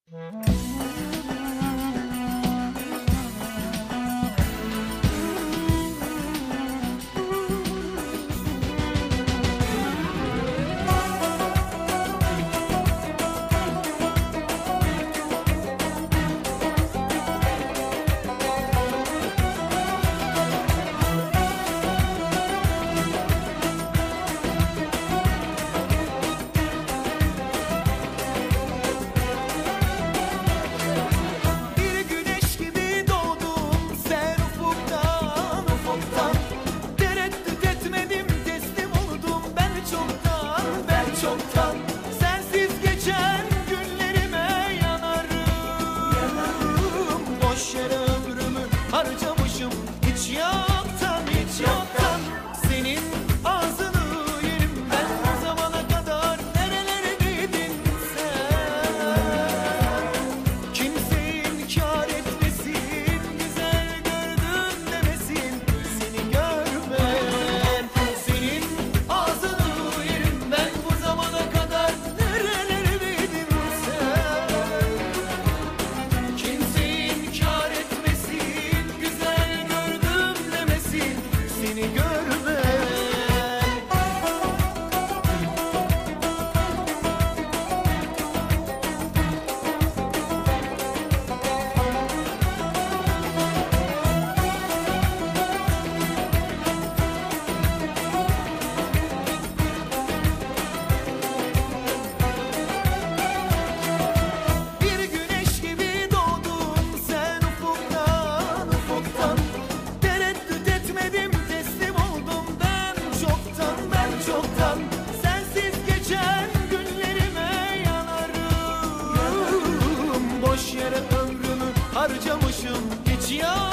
Harcamışım hiç yoktan, hiç yoktan. Senin ağzını yerim ben, bu zamana kadar nerelerdeydin sen? Kimse inkar etmesin, güzel gördüm demesin, seni görmem. Senin ağzını yerim ben, bu zamana kadar nerelerdeydin sen? Kimse inkar etmesin, güzel gördüm demesin, seni görmem. Bir güneş gibi doğdun sen ufuktan, ufuktan. Tereddüt etmedim, teslim oldum ben çoktan, ben çoktan. Sensiz geçen günlerime yanarım. Boş yere ömrümü harcamışım hiç